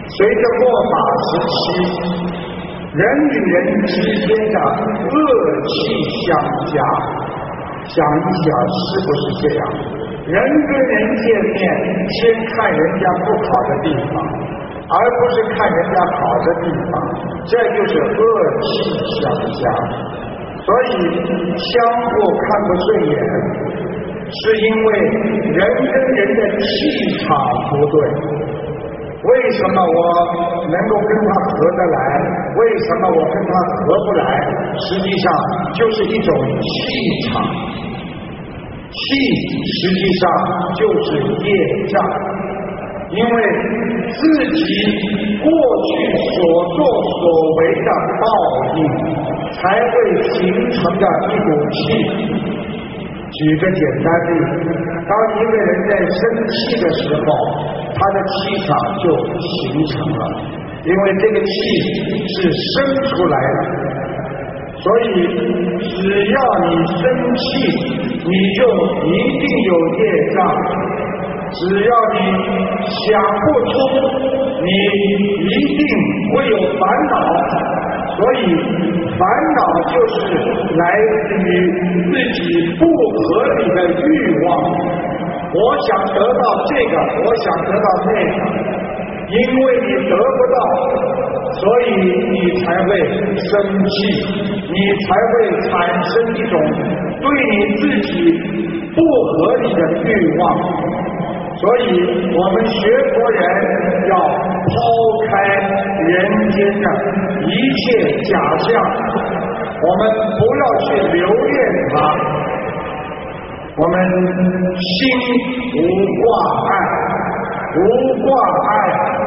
随着末法时期，人与人之间的恶气相加，想一想是不是这样？人跟人见面，先看人家不好的地方，而不是看人家好的地方，这就是恶气相加。所以相互看不顺眼，是因为人跟人的气场不对。为什么我能够跟他合得来？为什么我跟他合不来？实际上就是一种气场，气实际上就是业障，因为自己过去所作所为的报应，才会形成的一股气。举个简单例子，当一个人在生气的时候，他的气场就形成了，因为这个气是生出来的。所以只要你生气，你就一定有业障，只要你想不出，你一定会有烦恼。所以烦恼就是来自于自己不合理的欲望，我想得到这个，我想得到那个，因为你得不到，所以你才会生气，你才会产生一种对你自己不合理的欲望。所以我们学佛人要抛开人间的一切假象，我们不要去留恋它，我们心无挂碍，无挂碍